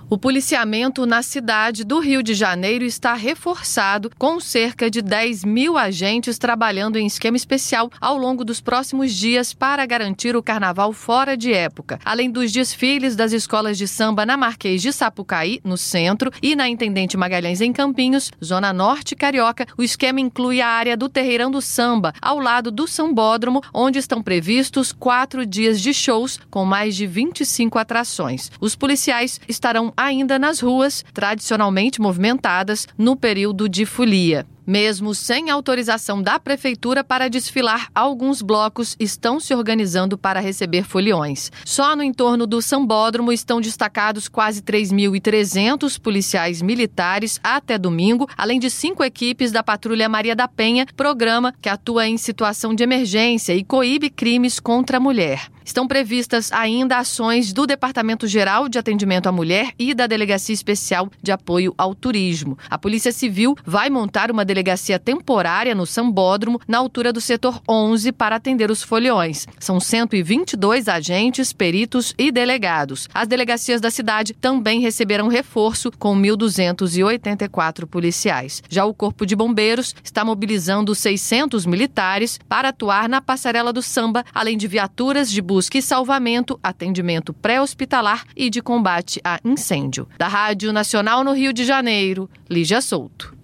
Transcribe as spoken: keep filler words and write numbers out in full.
O policiamento na cidade do Rio de Janeiro está reforçado, com cerca de dez mil agentes trabalhando em esquema especial ao longo dos próximos dias para garantir o carnaval fora de época. Além dos desfiles das escolas de samba na Marquês de Sapucaí, no centro, e na Intendente Magalhães, em Campinhos, Zona Norte Carioca, o esquema inclui a área do Terreirão do Samba, ao lado do Sambódromo, onde estão previstos quatro dias de shows com mais de vinte e cinco atrações. Os policiais estarão ainda nas ruas, tradicionalmente movimentadas, no período de folia. Mesmo sem autorização da Prefeitura para desfilar, alguns blocos estão se organizando para receber foliões. Só no entorno do Sambódromo estão destacados quase três mil e trezentos policiais militares até domingo, além de cinco equipes da Patrulha Maria da Penha, programa que atua em situação de emergência e coíbe crimes contra a mulher. Estão previstas ainda ações do Departamento Geral de Atendimento à Mulher e da Delegacia Especial de Apoio ao Turismo. A Polícia Civil vai montar uma delegacia temporária no Sambódromo, na altura do setor onze, para atender os foliões. São cento e vinte e dois agentes, peritos e delegados. As delegacias da cidade também receberão reforço, com mil duzentos e oitenta e quatro policiais. Já o Corpo de Bombeiros está mobilizando seiscentos militares para atuar na Passarela do Samba, além de viaturas de busca e salvamento, atendimento pré-hospitalar e de combate a incêndio. Da Rádio Nacional no Rio de Janeiro, Lígia Souto.